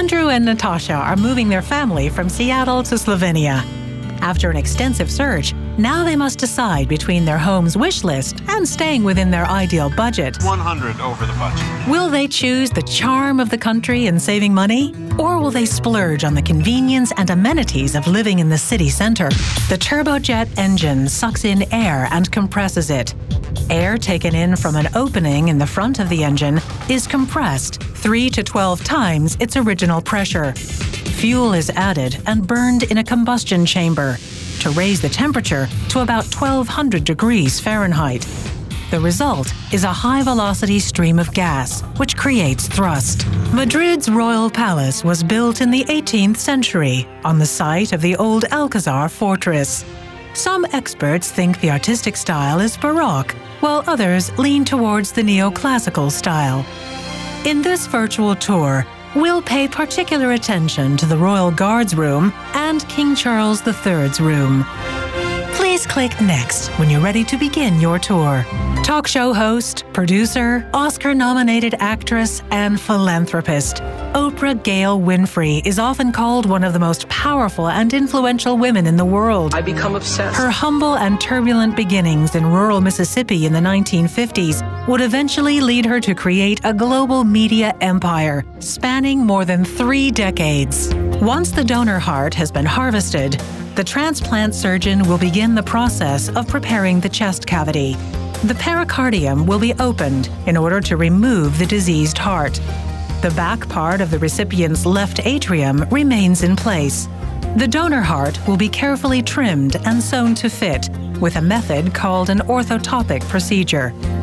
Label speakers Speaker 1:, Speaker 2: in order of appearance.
Speaker 1: Andrew and Natasha are moving their family from Seattle to Slovenia. After an extensive search, now they must decide between their home's wish list and staying within their ideal budget.
Speaker 2: 100 over the budget.
Speaker 1: Will they choose the charm of the country and saving money? Or will they splurge on the convenience and amenities of living in the city center? The turbojet engine sucks in air and compresses it. Air taken in from an opening in the front of the engine is compressed 3 to 12 times its original pressure. Fuel is added and burned in a combustion chamber to raise the temperature to about 1200 degrees Fahrenheit. The result is a high-velocity stream of gas, which creates thrust. Madrid's royal palace was built in the 18th century on the site of the old Alcazar fortress. Some experts think the artistic style is Baroque, while others lean towards the neoclassical style. In this virtual tour, we'll pay particular attention to the Royal Guards Room and King Charles III's room. Please click Next when you're ready to begin your tour. Talk show host, producer, Oscar-nominated actress, and philanthropist, Oprah Gail Winfrey is often called one of the most powerful and influential women in the world.
Speaker 3: I become obsessed.
Speaker 1: Her humble and turbulent beginnings in rural Mississippi in the 1950s would eventually lead her to create a global media empire spanning more than 3 decades. Once the donor heart has been harvested, the transplant surgeon will begin the process of preparing the chest cavity. The pericardium will be opened in order to remove the diseased heart. The back part of the recipient's left atrium remains in place. The donor heart will be carefully trimmed and sewn to fit with a method called an orthotopic procedure.